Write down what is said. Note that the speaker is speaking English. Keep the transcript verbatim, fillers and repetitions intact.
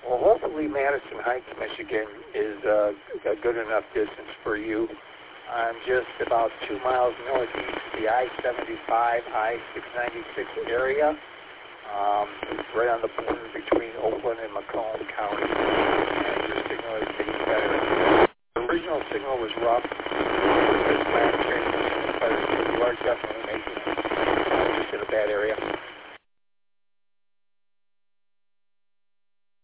Well, hopefully Madison Heights, Michigan is uh, a good enough distance for you. I'm just about two miles northeast of the I seventy-five, I six ninety-six area, um, right on the border between Oakland and Macomb County. And your signal is getting better. The original signal was rough,